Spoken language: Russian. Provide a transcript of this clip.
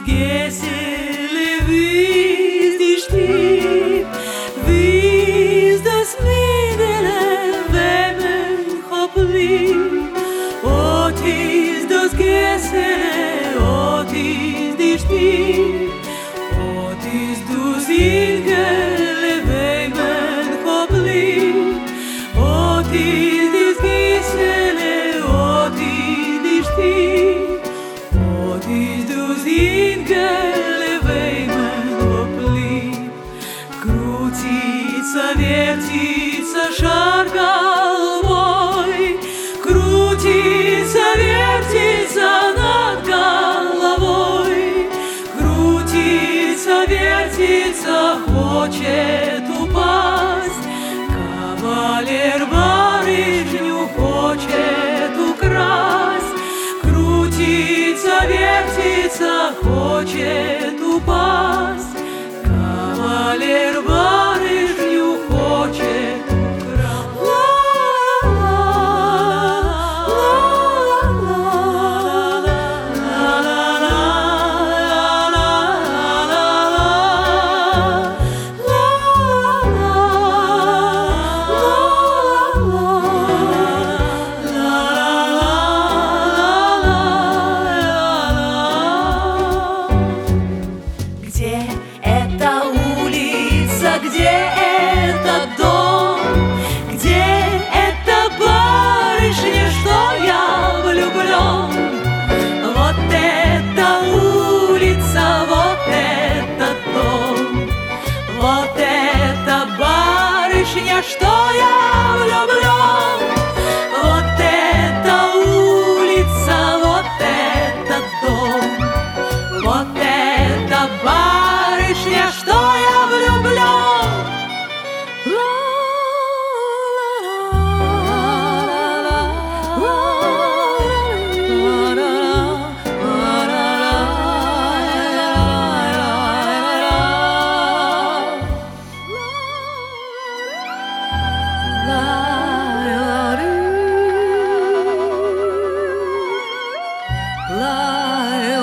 Geselle vis die Stieb, vis das Midele Wemen Chopli, Otis das Geselle, Otis die Stieb, Otis du Singele Wemen Chopli, Otis das Geselle, Otis die Stieb, Otis du Singele Wemen Chopli. Крутится, вертится шар головой, крутится, вертится над головой, крутится, вертится, хочет упасть. Кавалер барышню хочет украсть, крутится, вертится, хочет упасть. Кавалер барышню хочет Где эта улица, где этот дом, где эта барышня, что я влюблен? Вот эта улица, вот этот дом, вот эта барышня, что я влюблен. Вот эта улица, вот этот дом, вот эта барышня, что я влюблен. La